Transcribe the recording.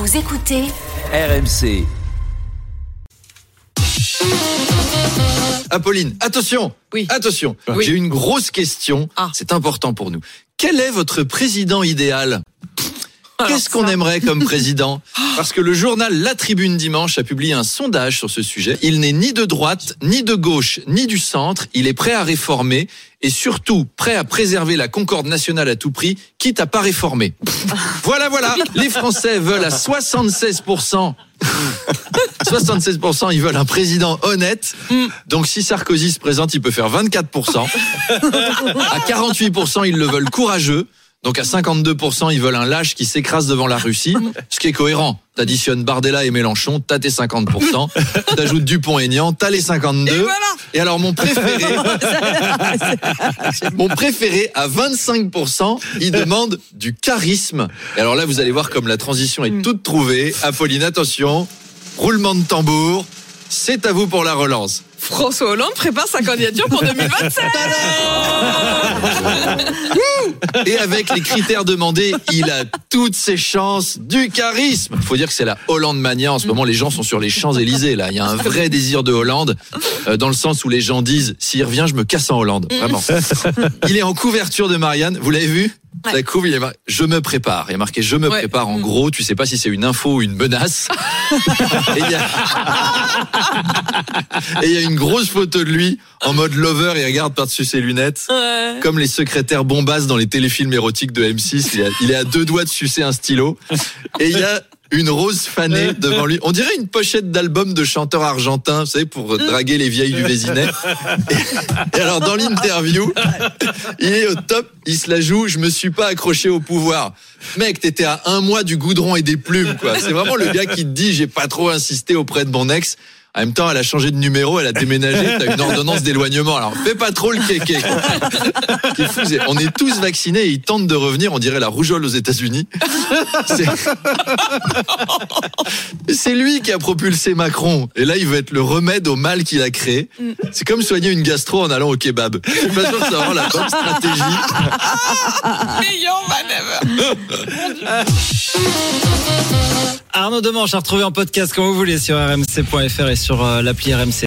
Vous écoutez RMC. Apolline, attention. Oui. Attention. Oui. J'ai une grosse question. Ah. C'est important pour nous. Quel est votre président idéal ? Qu'est-ce qu'on aimerait comme président ? Parce que le journal La Tribune dimanche a publié un sondage sur ce sujet. Il n'est ni de droite, ni de gauche, ni du centre. Il est prêt à réformer et surtout prêt à préserver la concorde nationale à tout prix, quitte à pas réformer. Voilà. Les Français veulent à 76%. 76%, ils veulent un président honnête. Donc si Sarkozy se présente, il peut faire 24%. À 48%, ils le veulent courageux. Donc à 52%, ils veulent un lâche qui s'écrase devant la Russie, ce qui est cohérent. T'additionnes Bardella et Mélenchon, t'as tes 50%. T'ajoutes Dupont-Aignan, t'as les 52%. Et voilà. Et alors mon préféré à 25%, il demande du charisme. Et alors là, vous allez voir comme la transition est toute trouvée. Apolline, attention, roulement de tambour. C'est à vous pour la relance. François Hollande prépare sa candidature pour 2027. Et avec les critères demandés, il a toutes ses chances, du charisme. Faut dire que c'est la Hollande mania. En ce moment, les gens sont sur les Champs-Élysées. Là, il y a un vrai désir de Hollande, dans le sens où les gens disent s'il revient, je me casse en Hollande. Vraiment. Il est en couverture de Marianne. Vous l'avez vu ? Ouais. La couve, il est marqué je me prépare. Il y a marqué je me prépare. En gros, tu sais pas si c'est une info ou une menace. Et il y a une grosse photo de lui en mode lover. Il regarde par-dessus ses lunettes. Ouais. Comme les secrétaires bombasses dans les téléfilms érotiques de M6, il est à 2 doigts de sucer un stylo. Et il y a une rose fanée devant lui. On dirait une pochette d'album de chanteurs argentins, vous savez, pour draguer les vieilles du Vésinet. Et alors, dans l'interview, il est au top, il se la joue, je me suis pas accroché au pouvoir. Mec, t'étais à 1 mois du goudron et des plumes, quoi. C'est vraiment le gars qui te dit, j'ai pas trop insisté auprès de mon ex. En même temps, elle a changé de numéro, elle a déménagé, t'as une ordonnance d'éloignement. Alors, fais pas trop le kéké. Ce qui est fou, on est tous vaccinés et ils tentent de revenir, on dirait la rougeole aux États-Unis. C'est lui qui a propulsé Macron. Et là, il veut être le remède au mal qu'il a créé. C'est comme soigner une gastro en allant au kebab. Je suis pas sûr que c'est vraiment la bonne stratégie. Meilleur manœuvre. Arnaud Demanche à retrouver en podcast quand vous voulez sur rmc.fr et sur l'appli RMC.